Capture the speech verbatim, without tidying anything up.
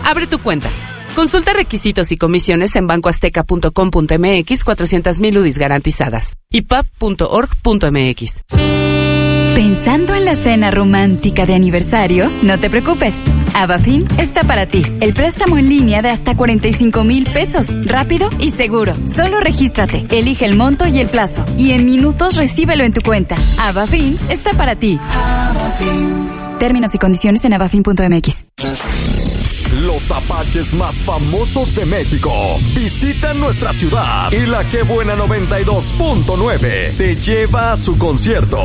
Abre tu cuenta. Consulta requisitos y comisiones en banco azteca punto com punto m x, cuatrocientas mil U D Is garantizadas. I P A B punto org punto m x. ¿Pensando en la cena romántica de aniversario? No te preocupes. Avafin está para ti. El préstamo en línea de hasta cuarenta y cinco mil pesos. Rápido y seguro. Solo regístrate, elige el monto y el plazo. Y en minutos recíbelo en tu cuenta. Avafin está para ti. Términos y condiciones en avafin punto m x. Los apaches más famosos de México visitan nuestra ciudad y la Qué Buena noventa y dos punto nueve te lleva a su concierto.